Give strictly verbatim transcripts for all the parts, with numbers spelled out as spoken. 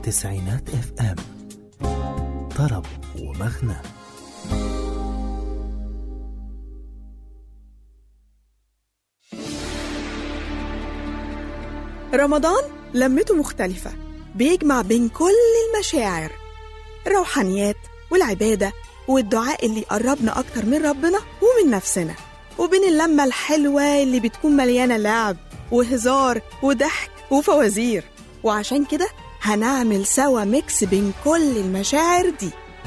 تسعينات اف ام، طرب ومغنى. رمضان لمته مختلفة، بيجمع بين كل المشاعر، الروحانيات والعبادة والدعاء اللي يقربنا أكتر من ربنا ومن نفسنا، وبين اللمة الحلوة اللي بتكون مليانة لعب وهزار وضحك وفوازير. وعشان كده هنعمل سوا ميكس بين كل المشاعر دي.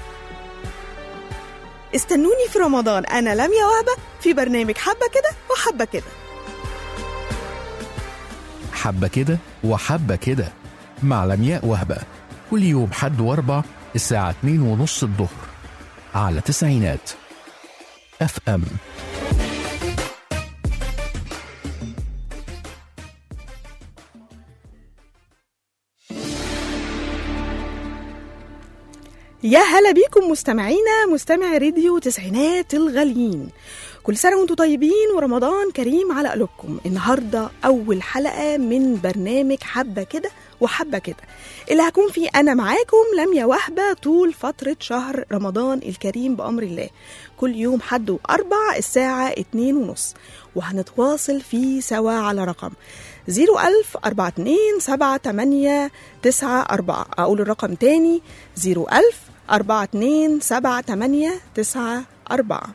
استنوني في رمضان، أنا لميا وهبة في برنامج حبة كده وحبة كده. حبة كده وحبة كده مع لمياء وهبة، كل يوم حد واربع الساعة اتنين ونص الظهر على تسعينات اف ام. يا هلا بيكم مستمعينا، مستمع راديو تسعينات الغاليين، كل سنة وانتم طيبين ورمضان كريم على قلوبكم. النهاردة أول حلقة من برنامج حبة كده وحبة كده، اللي هكون فيه أنا معاكم لميا وهبة طول فترة شهر رمضان الكريم بأمر الله، كل يوم حد وأربع الساعة اتنين ونص، وهنتواصل فيه سوا على رقم زيرو ألف أربعة اتنين سبعة تمانية تسعة أربعة. أقول الرقم تاني زيرو ألف أربعة اتنين سبعة تمانية تسعة أربعة.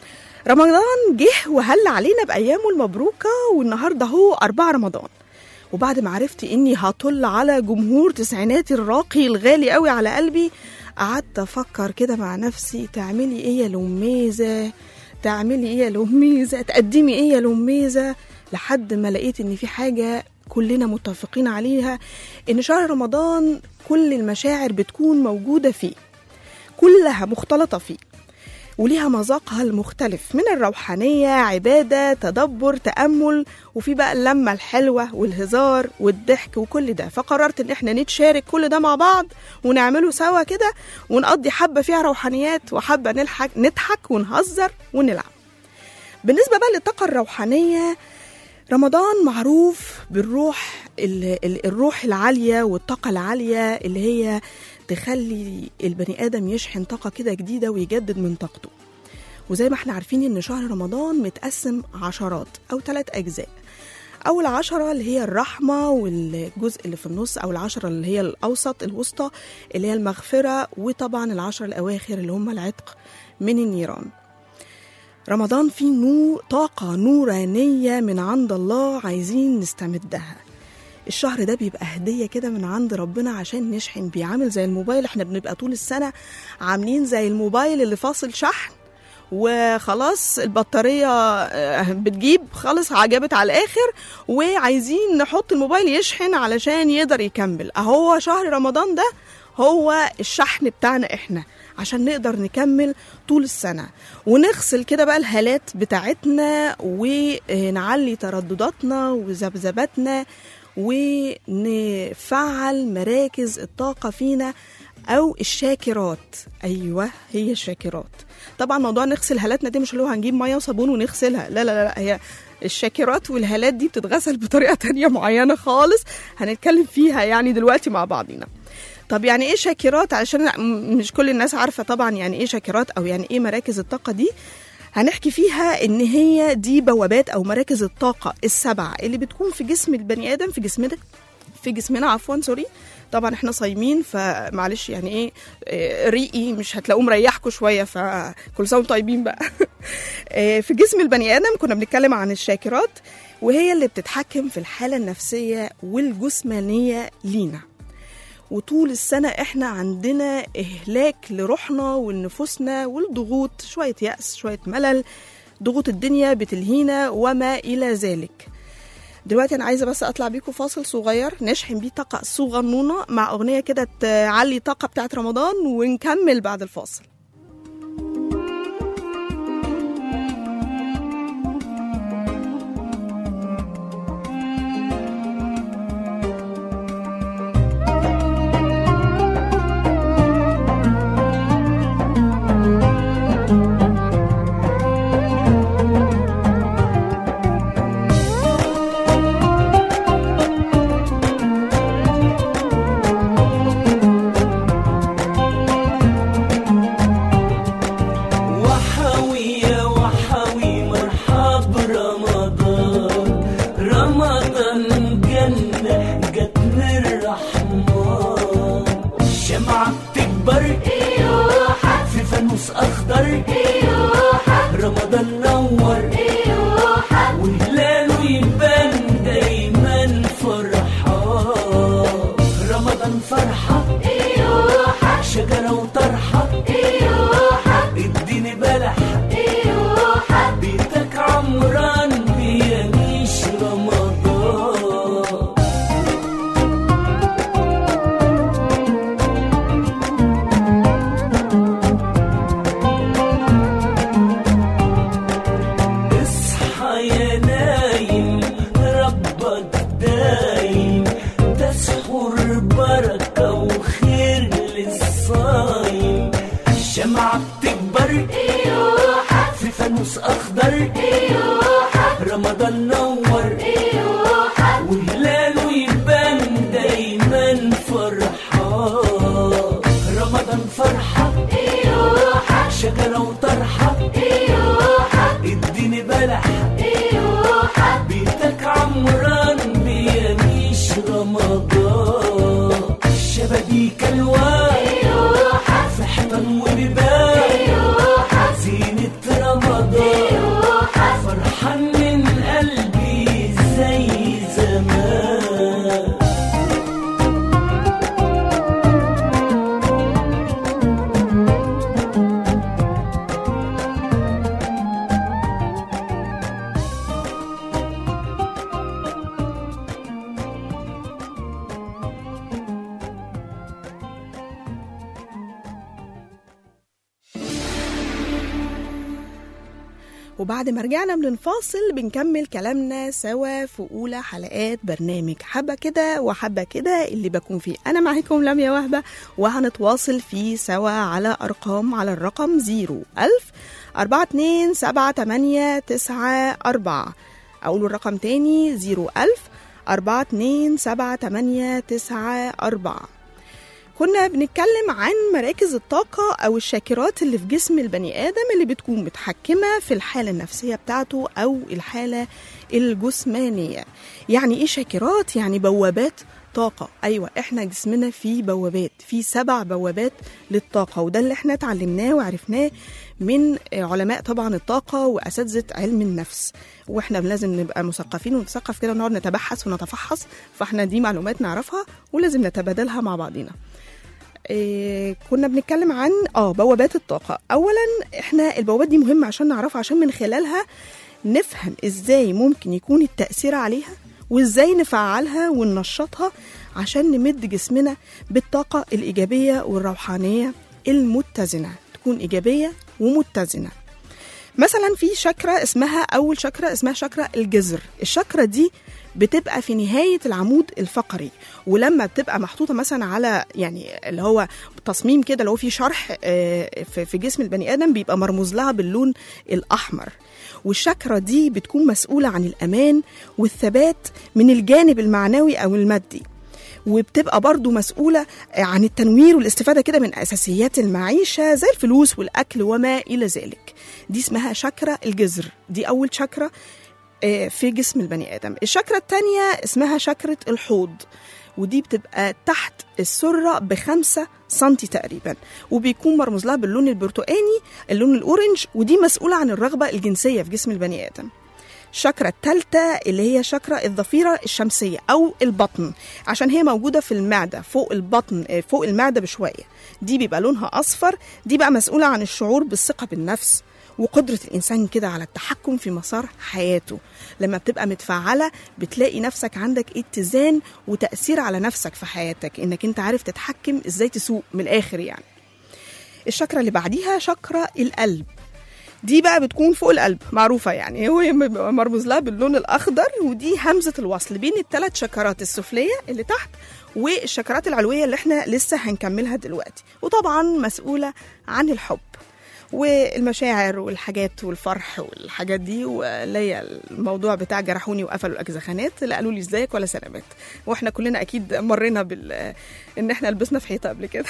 رمضان جه وهل علينا بأيامه المبروكة، والنهاردة هو أربعة رمضان. وبعد ما عرفت إني هطل على جمهور تسعيناتي الراقي الغالي قوي على قلبي، قعدت أفكر كده مع نفسي، تعملي إيه يا لميزة، تعملي إيه يا لميزة، تقدمي إيه يا لميزة، لحد ما لقيت إن في حاجة كلنا متفقين عليها، إن شهر رمضان كل المشاعر بتكون موجودة فيه، كلها مختلطة فيه، وليها مذاقها المختلف من الروحانية، عبادة، تدبر، تأمل، وفي بقى اللمة الحلوة والهزار والضحك وكل ده. فقررت ان احنا نتشارك كل ده مع بعض ونعمله سوا كده، ونقضي حبة فيها روحانيات وحبة نضحك نضحك ونهزر ونلعب. بالنسبة بقى للطاقة الروحانية، رمضان معروف بالروح الروح العالية والطاقة العالية اللي هي تخلي البني آدم يشحن طاقة كده جديدة ويجدد من طاقته. وزي ما احنا عارفين ان شهر رمضان متقسم عشرات او ثلاث اجزاء. اول عشرة اللي هي الرحمة، والجزء اللي في النص او العشرة اللي هي الاوسط الوسطى اللي هي المغفرة، وطبعا العشرة الاواخر اللي هم العتق من النيران. رمضان فيه نور، طاقة نورانية من عند الله عايزين نستمدها. الشهر ده بيبقى هدية كده من عند ربنا عشان نشحن بيه، عامل زي الموبايل. احنا بنبقى طول السنة عاملين زي الموبايل اللي فاصل شحن وخلاص البطارية بتجيب خلاص عجبت على الآخر، وعايزين نحط الموبايل يشحن علشان يقدر يكمل. اهو شهر رمضان ده هو الشحن بتاعنا احنا عشان نقدر نكمل طول السنة، ونغسل كده بقى الهالات بتاعتنا ونعلي تردداتنا وذبذباتنا، ونفعل مراكز الطاقة فينا أو الشاكرات. أيوة هي الشاكرات. طبعا موضوع نغسل هالاتنا دي مش اللي هو هنجيب مية وصابون ونغسلها، لا لا لا، هي الشاكرات والهالات دي بتتغسل بطريقة تانية معينة خالص هنتكلم فيها يعني دلوقتي مع بعضنا. طب يعني ايه شاكرات؟ علشان مش كل الناس عارفة طبعا يعني ايه شاكرات او يعني ايه مراكز الطاقة دي. هنحكي فيها ان هي دي بوابات او مراكز الطاقة السبعة اللي بتكون في جسم البني ادم، في جسمنا في جسمنا عفوا سوري. طبعا احنا صايمين فمعلش يعني ايه ريقي مش هتلاقوه مريحكم شوية، فكل سنة طيبين بقى. في جسم البني ادم كنا بنتكلم عن الشاكرات، وهي اللي بتتحكم في الحالة النفسية والجسمانية لينا. وطول السنة احنا عندنا إهلاك لروحنا ولنفوسنا والضغوط، شوية يأس، شوية ملل، ضغوط الدنيا بتلهينا وما إلى ذلك. دلوقتي أنا عايزة بس أطلع بيكم فاصل صغير نشحن بيه طاقة صغنونة مع أغنية كده تعلي طاقة بتاعت رمضان، ونكمل بعد الفاصل. نور بركة وخير للصايم. الشمعة بتكبر في فانوس أخضر، رمضان نور وهلاله يبان دايما فرحان. رمضان فرحة شجرة وطرحة، اديني بلح بيتك عمران بيعيش رمضان. الشبابيك الوان في حيطان وبيبان، زينة رمضان فرحان من قلبي زي زمان. وبعد ما رجعنا من الفاصل بنكمل كلامنا سوا في أولى حلقات برنامج حبة كده وحبة كده اللي بكون فيه أنا معاكم لميا وهبة، وهنتواصل فيه سوا على أرقام على الرقم زيرو ألف أربعة اتنين سبعة تمانية تسعة أربعة. أقول الرقم تاني زيرو ألف أربعة اتنين سبعة تمانية تسعة أربعة. كنا بنتكلم عن مراكز الطاقة أو الشاكرات اللي في جسم البني آدم اللي بتكون متحكمة في الحالة النفسية بتاعته أو الحالة الجسمانية. يعني إيه شاكرات؟ يعني بوابات طاقة. أيوة، إحنا جسمنا فيه بوابات، فيه سبع بوابات للطاقة، وده اللي إحنا تعلمناه وعرفناه من علماء طبعا الطاقة وأساتذة علم النفس. وإحنا لازم نبقى مثقفين ونتثقف كده ونقعد نتبحث ونتفحص، فإحنا دي معلومات نعرفها ولازم نتبادلها مع بعضنا. إيه كنا بنتكلم عن اه بوابات الطاقة. أولا إحنا البوابات دي مهمة عشان نعرفها، عشان من خلالها نفهم إزاي ممكن يكون التأثير عليها وإزاي نفعلها وننشطها عشان نمد جسمنا بالطاقة الإيجابية والروحانية المتزنة، تكون إيجابية ومتزنة. مثلا في شاكرا اسمها أول شاكرا اسمها شاكرا الجذر. الشاكرا دي بتبقى في نهاية العمود الفقري، ولما بتبقى محطوطة مثلا على يعني اللي هو تصميم كده اللي هو فيه شرح في جسم البني آدم بيبقى مرموز لها باللون الأحمر. والشاكرا دي بتكون مسؤولة عن الأمان والثبات من الجانب المعنوي أو المادي، وبتبقى برضو مسؤولة عن التنوير والاستفادة كده من أساسيات المعيشة زي الفلوس والأكل وما إلى ذلك. دي اسمها شاكرا الجذر، دي أول شاكرا في جسم البني آدم. الشاكرا التانية اسمها شاكرة الحوض، ودي بتبقى تحت السرة بخمسة سنتي تقريبا، وبيكون مرموز لها باللون البرتقاني اللون الأورنج، ودي مسؤولة عن الرغبة الجنسية في جسم البني آدم. الشاكرا الثالثة اللي هي شاكرا الضفيرة الشمسية أو البطن، عشان هي موجودة في المعدة فوق البطن فوق المعدة بشوية، دي بيبقى لونها أصفر. دي بقى مسؤولة عن الشعور بالثقة بالنفس وقدرة الإنسان كده على التحكم في مسار حياته. لما بتبقى متفعلة بتلاقي نفسك عندك اتزان وتأثير على نفسك في حياتك، إنك أنت عارف تتحكم إزاي تسوق من الآخر يعني. الشاكرا اللي بعديها شاكرا القلب، دي بقى بتكون فوق القلب معروفة، يعني هو مرموز لها باللون الأخضر، ودي همزة الوصل بين الثلاث شاكرات السفلية اللي تحت والشاكرات العلوية اللي احنا لسه هنكملها دلوقتي. وطبعا مسؤولة عن الحب والمشاعر والحاجات والفرح والحاجات دي، واللي هي الموضوع بتاع جرحوني وقفلوا الأجزخانات لا قالوا لي ازيك ولا سلامات، واحنا كلنا أكيد مرينا بال إن احنا لبسنا في حيطة قبل كده.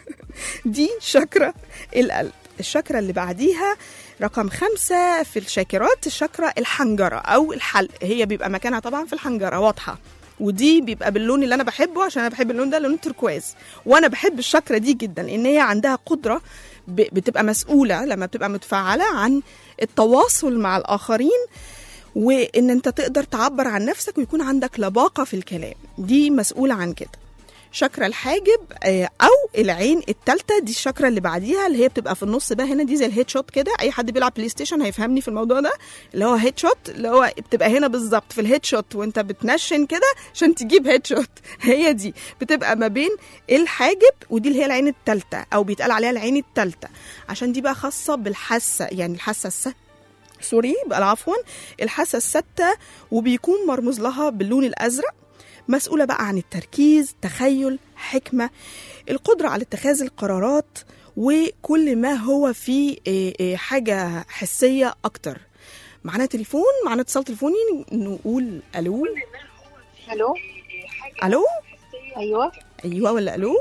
دي شاكرا القلب. الشاكرا اللي بعديها رقم خمسة في الشاكرات الشاكرا الحنجرة أو الحلق، هي بيبقى مكانها طبعا في الحنجرة واضحة، ودي بيبقى باللون اللي أنا بحبه عشان أنا بحب اللون ده، لون التركواز. وأنا بحب الشاكرا دي جدا لأن هي عندها قدرة بتبقى مسؤولة لما بتبقى متفاعلة عن التواصل مع الآخرين، وإن أنت تقدر تعبر عن نفسك ويكون عندك لباقة في الكلام، دي مسؤولة عن كده. شاكرا الحاجب او العين الثالثه، دي الشاكرا اللي بعديها اللي هي بتبقى في النص بقى هنا، دي زي الهيد شوت كده، اي حد بيلعب بلاي ستيشن هيفهمني في الموضوع ده، اللي هو هيد شوت اللي هو بتبقى هنا بالظبط في الهيد شوت وانت بتنشن كده عشان تجيب هيد شوت، هي دي بتبقى ما بين الحاجب، ودي اللي هي العين الثالثه او بيتقال عليها العين الثالثه عشان دي بقى خاصه بالحاسه، يعني الحاسه السادسه سوري بقى عفوا الحاسه السادسه، وبيكون مرموز لها باللون الازرق. مسؤولة بقى عن التركيز، تخيل، حكمة، القدرة على اتخاذ القرارات، وكل ما هو في حاجة حسية أكتر. معنا تليفون، معنا اتصال تليفوني، نقول ألو. ألو ألو أيوة أيوة ولا ألو؟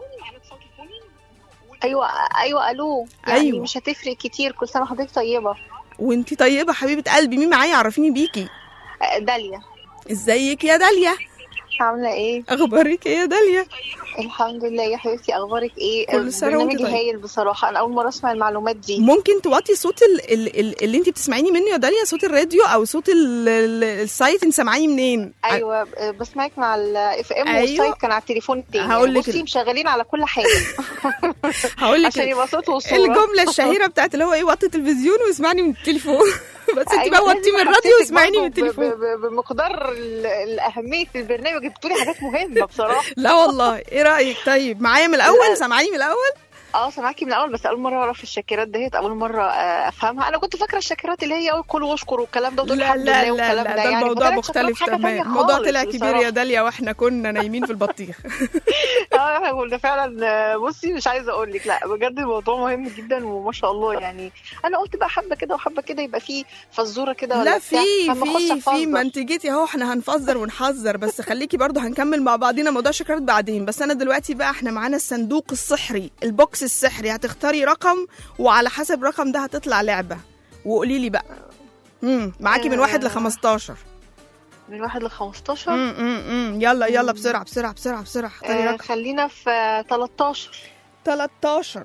أيوة أيوة ألو يعني أيوة. مش هتفرق كتير. كل سنة وحضرتك طيبة. وانتي طيبة حبيبة قلبي. مين معايا؟ عرفيني بيكي. داليا. ازيك يا داليا؟ عاملة ايه؟ اخبارك ايه يا داليا؟ الحمد لله يا حبيبتي. اخبارك ايه؟ كل سنة وانت برنامجي طيبة. هايل بصراحة. انا اول مرة اسمع المعلومات دي. ممكن توطي صوت ال ال ال اللي انت بتسمعيني منه يا داليا، صوت الراديو او صوت ال ال السايت؟ انت سامعاني منين؟ ايوه بسمعك مع الاف ام. أيوة. والسايت كان على التليفون التاني. هقول لك بصي ال... مشغلين على كل حاجة. هقول لك عشان يبقى صوت وصورة. الجملة الشهيرة بتاعت اللي هو ايه، وطي التلفزيون واسمعني من التليفون. بس انت بقى أيوة وطي من الراديو واسمعيني من التليفون. بمقدار الأهمية البرنامج بتقولي حاجات مهمة بصراحة. لا والله. ايه رأيك؟ طيب معايا من الاول؟ سامعاني من الاول؟ اه سامعاكي من الاول، بس اول مره اعرف الشاكرات ديت. اول مره افهمها. انا كنت فاكره الشاكرات اللي هي كل واشكر والكلام ده وتقول لا الحمد لا لله والكلام لا ده. ده يعني الموضوع مختلف تماما. الموضوع طلع كبير بصراحة. يا داليا واحنا كنا نايمين في البطيخ. اه احنا كنا فعلا. بصي مش عايزه اقول لك، لا بجد الموضوع مهم جدا وما شاء الله. يعني انا قلت بقى حبه كده وحبه كده يبقى في فزوره كده. لا في في في ما انت جيتي اهو. احنا هنفزر ونحذر، بس خليكي برضو هنكمل مع بعضينا موضوع شكرات بعدين. بس انا دلوقتي بقى احنا معانا الصندوق السحري، البوكس السحري. هتختاري رقم وعلى حسب الرقم ده هتطلع لعبه. وقولي لي بقى. امم معاكي من واحد لخمستاشر. من واحد لخمستاشر. امم يلا يلا بسرعه بسرعه بسرعه بسرعه. اختاري آه رقم. خلينا في تلتاشر. تلتاشر.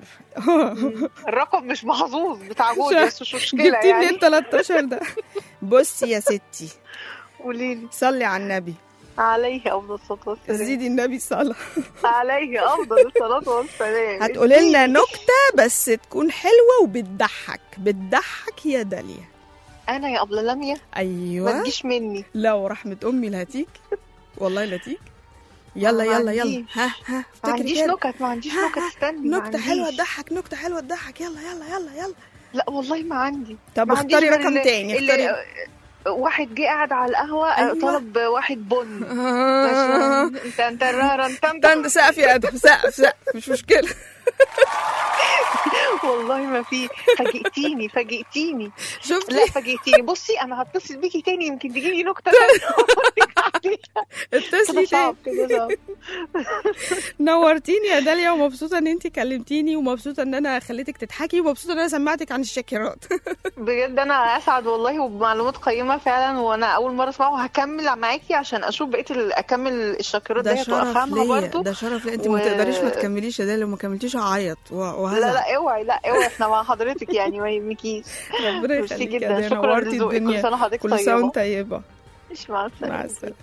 الرقم مش محظوظ بتاع جوزي بس مش مشكله. جبتي يعني منين تلتاشر ده؟ بصي يا ستي، قولي لي. صلي على النبي. عليه افضل الصلاه والسلام. زيدي النبي صلاه. عليه افضل الصلاه والسلام. هتقولي لنا نكته بس تكون حلوه وبتضحك. بتضحك يا داليا. انا يا ابله لميا. ايوه. ما تجيش مني. لا ورحمه امي لهتيك. والله لهتيك. يلا يلا يلا. ها ها ما عنديش نكت. ما عنديش نكت. استني. نكته حلوه تضحك. نكته حلوه تضحك. يلا يلا يلا يلا. لا والله ما عندي. طب اختاري رقم تاني. اختاري. واحد جه قاعد على القهوه. أيوة. طلب واحد بن. انت انت انت انت سقف يا ادم. سقف سقف مش مشكله. والله ما في. فاجئتيني فاجئتيني. شفتي؟ لا فاجئتيني. بصي انا هتصل بيكي تاني يمكن تجيلي نكته ثانيه. اتصلي تاني. نورتيني يا داليا، ومبسوطه ان انت كلمتيني، ومبسوطه ان انا خليتك تضحكي، ومبسوطه ان انا سمعتك عن الشاكرات. بجد انا اسعد والله، وبمعلومات قيمه فعلا. وانا اول مره اسمعه وهكمل معاكي عشان اشوف بقيه اكمل الشاكرات ديت وافهمها برضه. ده شرف ليا. انت و... ما تقدريش ما تكمليش يا داليا. لو ما كملتيش هعيط وهزعل. لا لا اوعي. لا اوعي. احنا مع حضرتك يعني ما يهمكيش. ربنا يخليكي جدا. شكرا لذوقك. كل سنه حضرتك طيبه. كل سنه وانت طيبه. مش مع السلامه. مع السلامه.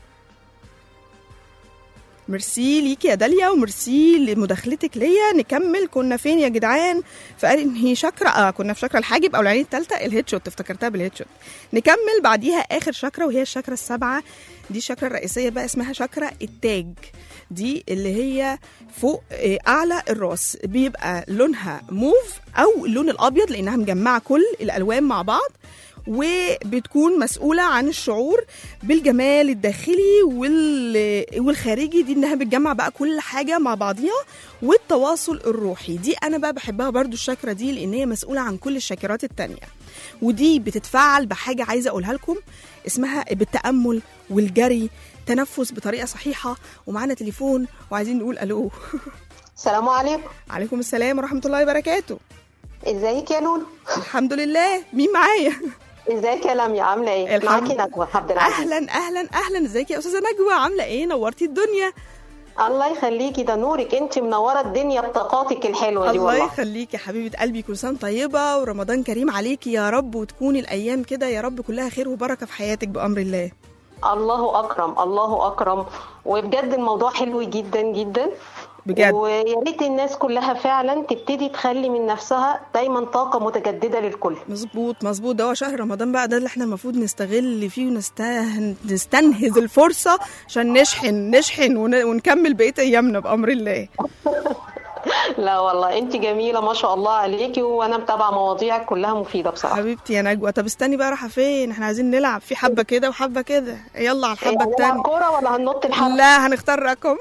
ميرسي ليكي يا داليا، وميرسي لمداخلتك ليا. نكمل. كنا فين يا جدعان؟ فقال ان هي شاكره. اه كنا في شاكره الحاجب او العين الثالثه، الهيد شوت. افتكرتها بالهيد شوت. نكمل بعديها اخر شاكره وهي الشاكره السابعه. دي الشاكره الرئيسيه بقى، اسمها شاكره التاج. دي اللي هي فوق اعلى الراس، بيبقى لونها موف او اللون الابيض لانها مجمعه كل الالوان مع بعض، وبتكون مسؤولة عن الشعور بالجمال الداخلي والخارجي. دي انها بتجمع بقى كل حاجة مع بعضيها، والتواصل الروحي. دي انا بقى بحبها برضو الشاكرة دي، لان هي مسؤولة عن كل الشاكرات التانية. ودي بتتفاعل بحاجة عايزة اقولها لكم اسمها بالتأمل والجري، تنفس بطريقة صحيحة. ومعنا تليفون وعايزين نقول الو. السلام عليكم. عليكم السلام ورحمة الله وبركاته. ازيك يا لولو؟ الحمد لله. مين معايا؟ ازيك يا لميا؟ عامله ايه؟ معاكي نجوى عبد العزيز. اهلا اهلا اهلا. ازيك يا استاذه نجوى؟ عامله ايه؟ نورتي الدنيا. الله يخليكي. ده نورك. انت منوره الدنيا بطاقاتك الحلوه دي. والله الله يخليكي يا حبيبه قلبي. كل سنه طيبه ورمضان كريم عليكي يا رب، وتكون الايام كده يا رب كلها خير وبركه في حياتك بامر الله. الله اكرم الله اكرم. وبجد الموضوع حلو جدا جدا بجد. ويا ريت الناس كلها فعلا تبتدي تخلي من نفسها دايما طاقه متجدده للكل. مظبوط مظبوط. ده هو شهر رمضان بقى، ده اللي احنا المفروض نستغل فيه ونستنهز الفرصه عشان نشحن نشحن ونكمل بقيه ايامنا بامر الله. لا والله انت جميله ما شاء الله عليكي، وانا متابعه مواضيعك كلها مفيده بصراحه. حبيبتي يا نجوى. طب استني بقى، رايحه فين؟ احنا عايزين نلعب في حبه كده وحبه كده. يلا على الحبه هنلعب التانية. كوره ولا هننط الحبل؟ لا هنختار رقم.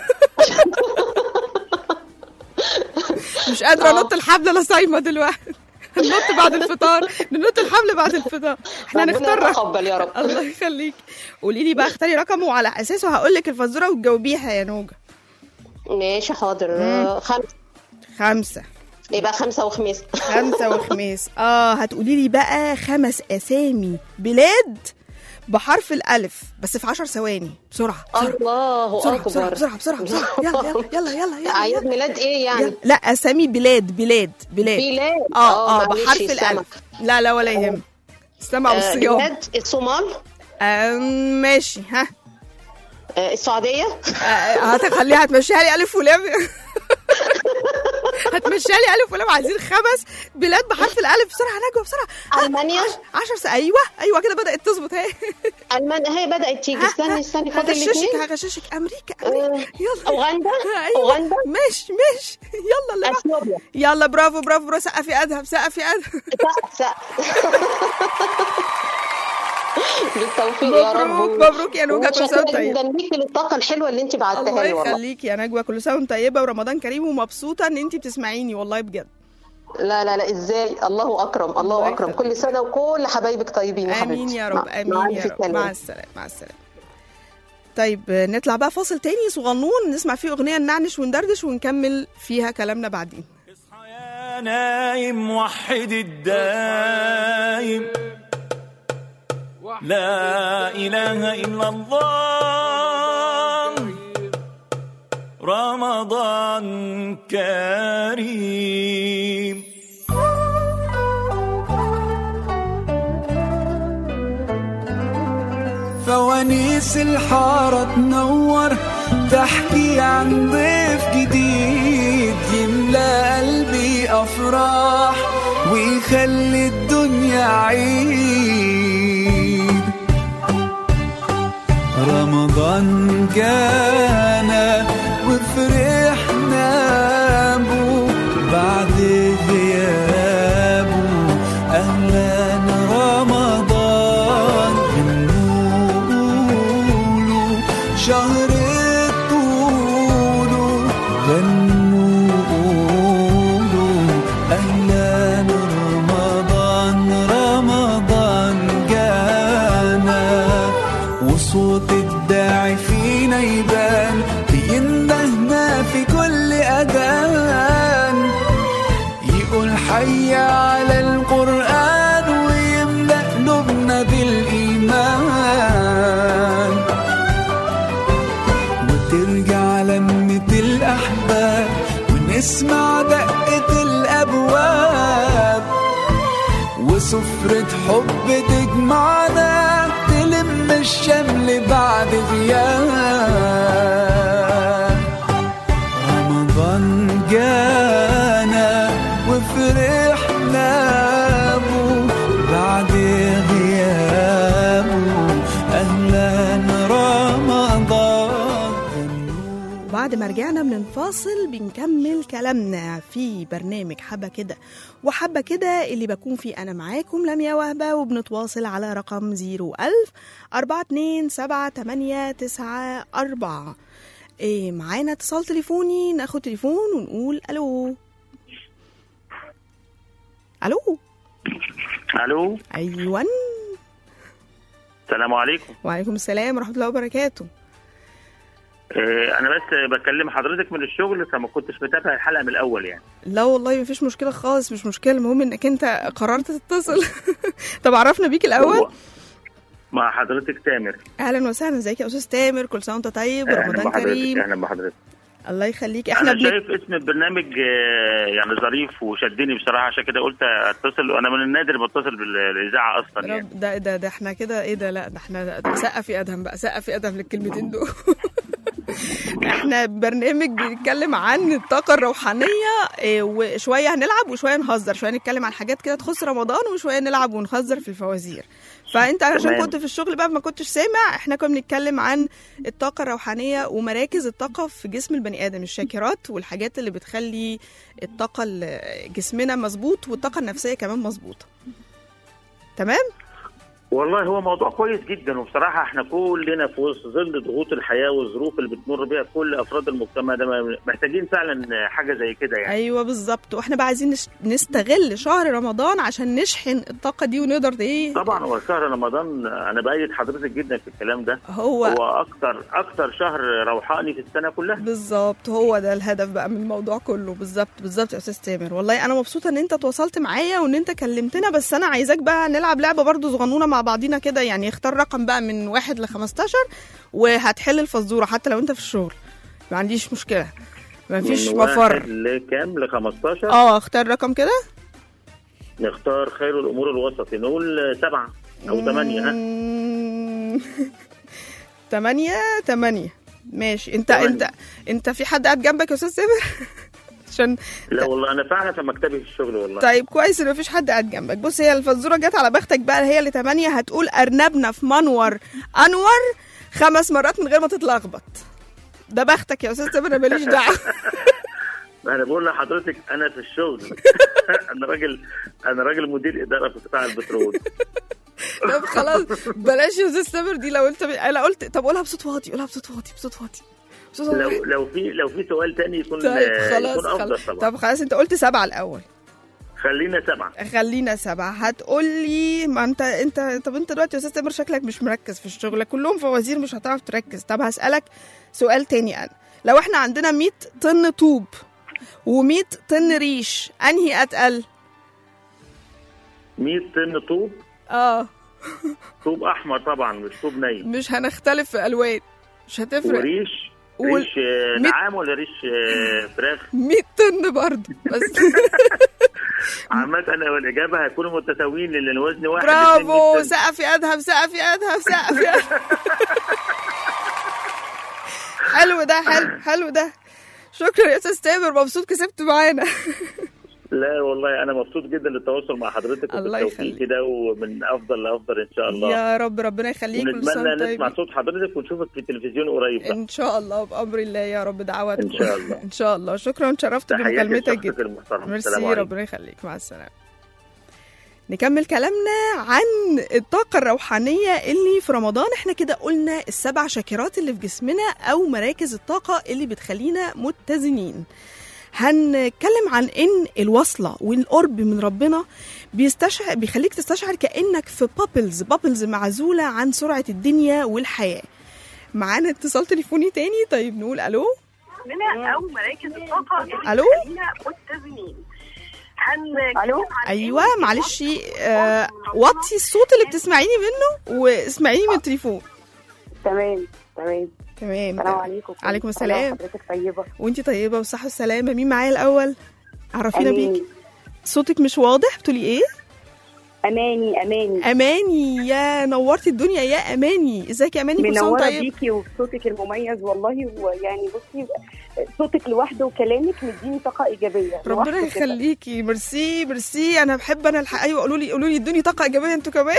مش قادره انط الحبل، انا صايمه دلوقتي. ننط بعد الفطار، ننط الحبل بعد الفطار. احنا هنختار رقم. تقبل يا رب. الله يخليك. قولي لي بقى اختاري رقم وعلى اساسه هقول لك الفزوره وتجاوبيها يا نوجه. ماشي حاضر. خمسه. خمسه يبقى خمسه وخميس. خمسه وخميس. اه هتقولي لي بقى خمس اسامي بلاد بحرف الالف بس في عشر ثواني. بسرعه الله بسرعه اكبر. بسرعه بسرعه بسرعه, بسرعة. يلا يلا يلا يلا يلا. عيد ميلاد ايه يعني؟ يلا. لا اسامي بلاد بلاد بلاد بلاد. اه اه معلش، بحرف السمك. الالف. لا لا ولا يهم. السمع آه، والصيام. بلاد الصومال. آه ماشي. ها آه، السعوديه. آه هتخليها هتمشيها لي الف ولام. هتمشيها لي الف ولام. عايزين خمس بلاد بحرف الالف. بسرعه يا نجوى بسرعه. المانيا. عشر سنة. ايوه ايوه كده بدات تظبط اهي. المانيا هي بدات تيجي. استني استني فاضل هغششك الاثنين. هغششك. امريكا امريكا. يلا. اوغندا. ايوه اوغندا. ماشي ماشي. يلا اللي بعد. اثيوبيا. يلا برافو برافو برافو. سقفي ادهم سقفي ادهم. سقف سقف. بالتوفيق يا رب. مبروك مبروك يا نوجه. كل سنه وانت شكرا طيبه. جدا ليكي للطاقه الحلوه اللي انت بعتها الله لي والله. يخليكي يا نجوى. كل سنه وانت طيبه ورمضان كريم، ومبسوطه ان انت بتسمعيني والله بجد. لا لا لا ازاي. الله اكرم الله, الله اكرم. يخليك. كل سنه وكل حبايبك طيبين يا حبيبتي. امين يا رب. مع- امين مع يا ألف رب. سلامة. مع السلامه مع السلامه. طيب نطلع بقى فاصل تاني صغنون نسمع فيه اغنيه نعنش وندردش ونكمل فيها كلامنا بعدين. اصحى يا نايم وحد الدايم، لا إله إلا الله، رمضان كريم. فوانيس الحارة تنور تحكي عن ضيف جديد يملى قلبي أفراح ويخلي الدنيا عيد. رمضان جانا وفرحنا بو بعد غيابه. أهلا رمضان بنقوله شهر طوله غنوله. أهلا رمضان رمضان جانا وصوت الداعي فينا يبان بيندهنا في كل أذان يقول حي على القرآن ويملأ قلوبنا بالإيمان وترجع لمة الأحباب ونسمع دقة الأبواب وسفرة حب تجمعنا تلم الشمل بعد غياب. رمضان جانا وفرحنا بو بعد غيابه. أهلا رمضان. بعد ما رجعنا من الفاصل بنكمل كلامنا في برنامج حبة كده وحبة كده اللي بكون فيه أنا معاكم لميا وهبة، وبنتواصل على رقم زيرو ألف أربعة اتنين سبعة تمانية تسعة أربعة. إيه معانا اتصال تليفوني، ناخد تليفون ونقول ألو. ألو. الو. أيوان. السلام عليكم. وعليكم السلام ورحمة الله وبركاته. آه، انا بس بكلم حضرتك من الشغل فما كنتش متابع الحلقه من الاول يعني. لا والله مفيش مشكلة خالص، مش مشكلة، المهم انك انت قررت تتصل. طب عرفنا بيك الاول. مع حضرتك تامر. اهلا وسهلا. ازيك يا استاذ تامر؟ كل سنة وانت طيب اهلا ورمضان بحضرتك. كريم. اهلا بحضرتك. الله يخليك. احنا انا بن... شايف اسم البرنامج آه، يعني ظريف وشدني بصراحه، عشان كده قلت اتصل، وانا من النادر بتصل بالاذاعه اصلا يعني. رب ده ده ده احنا كده ايه ده؟ لا ده احنا ده سقفي ادهم بقى، سقفي ادهم للكلمتين دول. احنا برنامج بنتكلم عن الطاقه الروحانيه، اه وشويه هنلعب وشويه نهزر، شويه نتكلم عن حاجات كده تخص رمضان وشويه نلعب ونهزر في الفوازير. فانت عشان تمام. كنت في الشغل بقى ما كنتش سامع، احنا كنا بنتكلم عن الطاقه الروحانيه ومراكز الطاقه في جسم البني ادم، الشاكرات والحاجات اللي بتخلي الطاقه اللي جسمنا مظبوط والطاقه النفسيه كمان مظبوطه. تمام. والله هو موضوع كويس جدا، وبصراحه احنا كلنا في وسط ظل ضغوط الحياه والظروف اللي بتمر بيها كل افراد المجتمع ده محتاجين فعلا حاجه زي كده يعني. ايوه بالظبط، واحنا بقى عايزين نش- نستغل شهر رمضان عشان نشحن الطاقه دي ونقدر ايه. طبعا هو شهر رمضان انا بايد حضرتك جدا في الكلام ده، هو هو اكتر اكتر شهر روحاني في السنه كلها. بالظبط، هو ده الهدف بقى من الموضوع كله. بالظبط بالظبط يا استاذ تامر، والله انا مبسوطه ان انت تواصلت معايا وان انت كلمتنا، بس انا عايزاك بقى نلعب لعبه برضو صغنونه مع بعضينا كده، يعني اختار رقم بقى من واحد لخمستاشر وهتحل الفزوره حتى لو انت في الشغل، ما عنديش مشكله، ما فيش من مفر. واحد لكام؟ ل خمستاشر. اه اختار رقم كده. نختار خير الامور الوسط، نقول سبعه او ثمانيه. ها مم. تمانية تمانية ماشي. انت تمانية. انت انت في حد قاعد جنبك يا استاذ سامر؟ عشان لا والله انا فعلا في مكتبي في الشغل والله. طيب كويس ان مفيش حد قاعد جنبك. بص هي الفزوره جت على بختك بقى، هي اللي تمانية، هتقول ارنبنا في منور انور خمس مرات من غير ما تتلخبط. ده بختك يا استاذ سامر، انا ماليش دعوه. انا بقول لحضرتك انا في الشغل. انا راجل انا راجل مدير اداره في قطاع البترول. طب خلاص بلاش يا استاذ سامر دي، لو انت انا قلت طب قولها بصوت واطي، قولها بصوت واطي بصوت واطي بصوت واطي. لو لو في لو في سؤال تاني يكون طيب خلاص يكون افضل خلاص. طبعا. طب خلاص انت قلت سبعة الاول، خلينا سبعه. خلينا سبعة. هتقول لي ما انت انت طب انت دلوقتي يا استاذ تامر شكلك مش مركز في الشغل، كلهم فوازير مش هتعرف تركز. طب هسألك سؤال تاني، انا لو احنا عندنا مية طن طوب ومية طن ريش، انهي اتقل؟ مية طن طوب. اه طوب احمر طبعا، مش طوب ني. مش هنختلف في الوان، مش هتفرق. وريش وال- ريش آه، ميت- نعام ولا ريش آه، فراخ؟ مية طن برضه بس. عامة انا والاجابه هيكونوا متساويين لان الوزن واحد. برافو، سقفي ادهم سقفي ادهم سقفي أدهم. حلو ده، حلو حلو ده. شكرا يا استاذ تامر، مبسوط كسبت معانا. لا والله انا مبسوط جدا للتواصل مع حضرتك، الله وبالتوفيق يخليك. كده ومن افضل لافضل ان شاء الله. يا رب ربنا يخليك. كل سنة ونتمنى طيب. نسمع صوت حضرتك ونشوفك في التلفزيون قريب بقى. ان شاء الله بامر الله يا رب، دعواتكم. إن شاء الله. ان شاء الله. شكرا وتشرفت تحياتي بمكالمتك لشخصك جدا. المحترم. ميرسي، السلام عليكم. ربنا يخليك، مع السلامه. نكمل كلامنا عن الطاقة الروحانية اللي في رمضان. احنا كده قلنا السبع شاكرات اللي في جسمنا او مراكز الطاقة اللي بتخلينا متزنين. هنتكلم عن ان الوصلة والقرب من ربنا بيستشعر بيخليك تستشعر كأنك في بابلز بابلز معزولة عن سرعة الدنيا والحياة. معانا اتصال تليفوني تاني، طيب نقول الو. او مراكز الطاقه اللي الو بتخلينا متزنين. الو ايوه معلش، آه وطي الصوت اللي بتسمعيني منه واسمعيني من التليفون. تمام تمام. تمام. السلام عليكم. عليكم السلام. حضرتك طيبه وانتي طيبه والصحه والسلامه. مين معايا الاول؟ عرفينا أماني. بيكي. صوتك مش واضح، بتقولي ايه؟ اماني اماني اماني، يا نورتي الدنيا يا اماني. ازيك يا اماني؟ كل سنه منوره طيب. بيكي وبصوتك المميز والله، ويعني بصي صوتك لوحده وكلامك مديني طاقه ايجابيه. ربنا لوحده كده. يخليكي. ميرسي ميرسي، انا بحب انا الحق. ايوه قولوا لي قولوا لي ادوني طاقه ايجابيه انتوا كمان.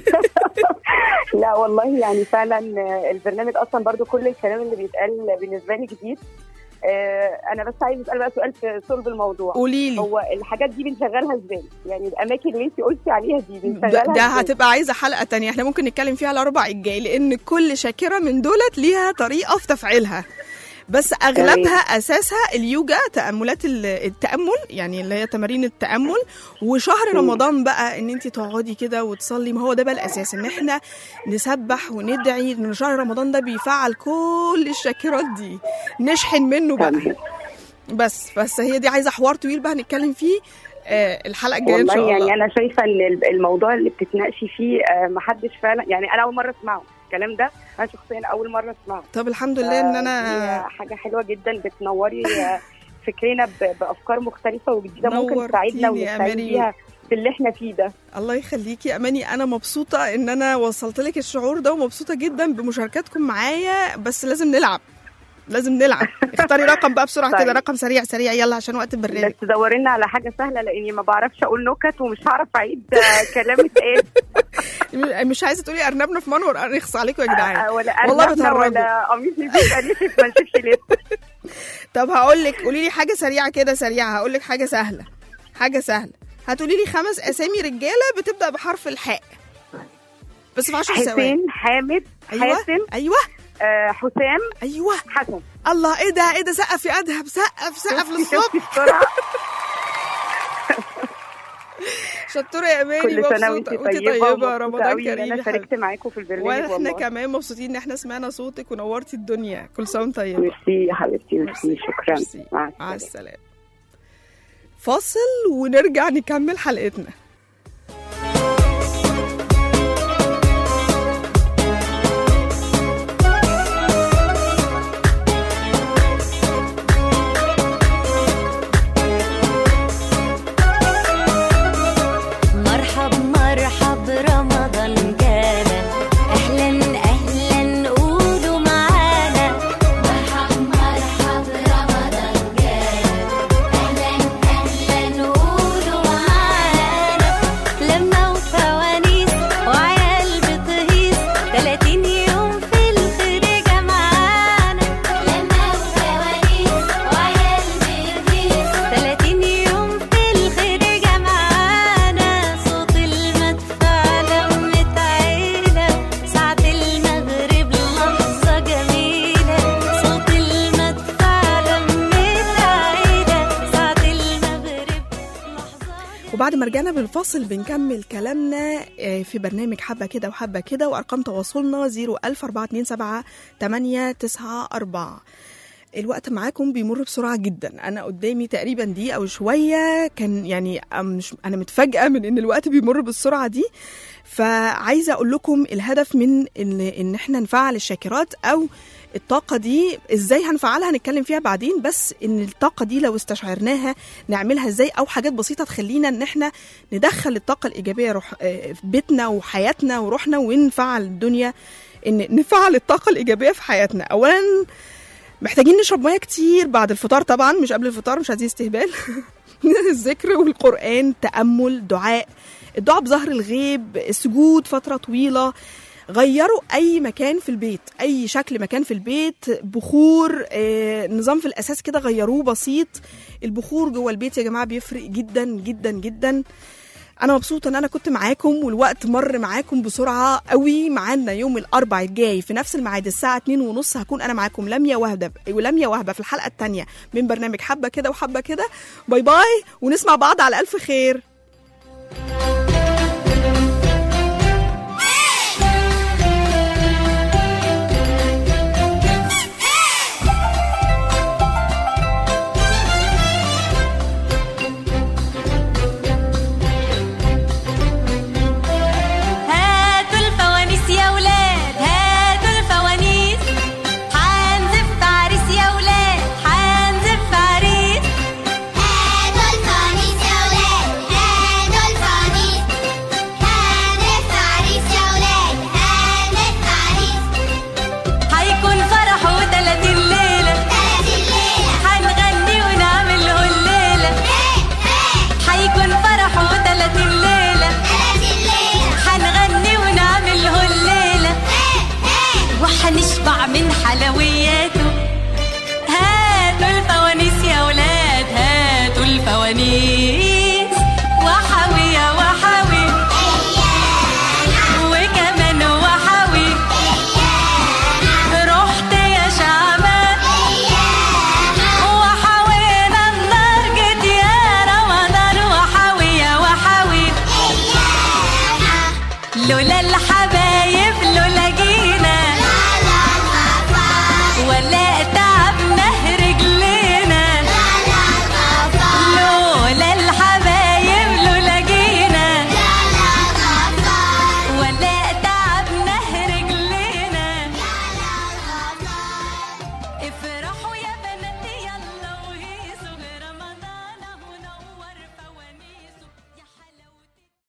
لا والله يعني فعلا البرنامج اصلا برضو كل الكلام اللي بيتقال بالنسبه لي جديد. آه، انا بس عايز اسال بقى سؤال في صلب الموضوع. قولي لي. هو الحاجات دي بنشغلها ازاي؟ يعني الاماكن اللي انت قلتي عليها دي ده, بنشغلها ده ازاي؟ هتبقى عايزه حلقه تانية، احنا ممكن نتكلم فيها الاربع الجاي، لان كل شاكره من دولت ليها طريقه في تفعيلها، بس اغلبها اساسها اليوجا، تاملات ال- التامل، يعني اللي هي تمارين التامل. وشهر رمضان بقى ان انت تقعدي كده وتصلي، ما هو ده بقى الاساس، ان احنا نسبح وندعي، ان شهر رمضان ده بيفعل كل الشاكرات دي، نشحن منه بقى. بس بس هي دي عايزه حوار طويل بقى هنتكلم فيه آه الحلقه الجايه ان شاء والله الله. يعني انا شايفه ان الموضوع اللي بتتناقشي فيه آه، محدش فعلا، يعني انا اول مره اسمعه الكلام ده، انا شخصيا اول مره اسمعه. طب الحمد لله ان انا آه، حاجه حلوه جدا، بتنوري آه، فكرنا ب- بافكار مختلفه وجديده ممكن تساعدنا نورتيني يا ونستعين أماني. بيها في اللي احنا فيه ده. الله يخليكي يا اماني، انا مبسوطه ان انا وصلت لك الشعور ده، ومبسوطه جدا بمشاركتكم معايا، بس لازم نلعب. لازم نلعب. اختاري رقم بقى بسرعه طيب. كده، رقم سريع سريع يلا عشان وقت البرنامج. بس دوري لنا على حاجه سهله لاني ما بعرفش اقول نكت ومش هعرف اعيد آه، كلام اتقال. مش عايزه تقولي ارنبنا في منور، نخص عليكم يا جدعان. آه، ولا والله أرنبنا بتهرجوا. ولا قميص نسيت الف ما نشوفش ليه. طب هقول لك، قولي لي حاجه سريعه كده سريعه. هقول لك حاجه سهله، حاجه سهله. هتقولي لي خمس اسامي رجاله بتبدا بحرف الحاء بس في عشر ثواني. حسين، حامد، أيوة. حاسم، ايوه آه، حسام، ايوه. حسن. الله، ايه ده ايه ده سقف يا ادهم، سقف سقف شفتي للصبح. بسرعه. شطوره يا اماني. كل سنه وانت مبسوطه وانت طيبه طيبه. رمضان كريم انا يا شاركت حبيبتي. معاكم في البرنامج واحنا والله. كمان مبسوطين ان احنا سمعنا صوتك ونورتي الدنيا. كل سنه وانت طيبه. ميرسي يا حبيبتي، ميرسي، شكرا. ميرسي. مع مع السلامه. السلامه. فاصل ونرجع نكمل حلقتنا. مرحب مرحب رمضان جانا، اهلا اهلا قولوا معانا. مرحب مرحب رمضان جانا، اهلا اهلا قولوا معانا. لما وفوانيس وعيال بتهيص، تلاتين يوم في الخير جمعانا. لما وفوانيس وعيال بتهيص، تلاتين يوم في الخير جمعانا. صوت المدفع لمة عيلة، ساعة المغرب لحظة جميلة. صوت المدفع لمة عيلة، ساعة المغرب لحظة. وبعد ما رجعنا بالفاصل بنكمل كلامنا آه، في برنامج حبة كده وحبة كده. وأرقام تواصلنا صفر ألف أربعة اتنين سبعة تمانية تسعة أربعة. الوقت معاكم بيمر بسرعة جدا. أنا قدامي تقريبا دي أو شوية، كان يعني أم- مش أنا متفاجئة من إن الوقت بيمر بالسرعة دي. فعايزة أقول لكم الهدف من إن, إن إحنا نفعل الشاكرات أو الطاقة دي إزاي هنفعلها هنتكلم فيها بعدين. بس إن الطاقة دي لو استشعرناها نعملها إزاي، أو حاجات بسيطة تخلينا إن إحنا ندخل الطاقة الإيجابية روح آه، في بيتنا وحياتنا وروحنا ونفعل الدنيا، إن نفعل الطاقة الإيجابية في حياتنا. أولا محتاجين نشرب ميه كتير بعد الفطار، طبعا مش قبل الفطار، مش عايزين استهبال. الذكر والقرآن، تأمل، دعاء، الدعاء بظهر الغيب، السجود فترة طويلة. غيروا أي مكان في البيت، أي شكل مكان في البيت، بخور، آه، نظام في الأساس كده غيروه بسيط. البخور جوه البيت يا جماعة بيفرق جدا جدا جدا. أنا مبسوطة إن أنا كنت معاكم والوقت مر معاكم بسرعة قوي. معانا يوم الأربع الجاي في نفس الميعاد الساعة اتنين ونص هكون أنا معاكم لميا وهبة ولميا وهبة في الحلقة التانية من برنامج حبة كده وحبة كده. باي باي ونسمع بعض على ألف خير.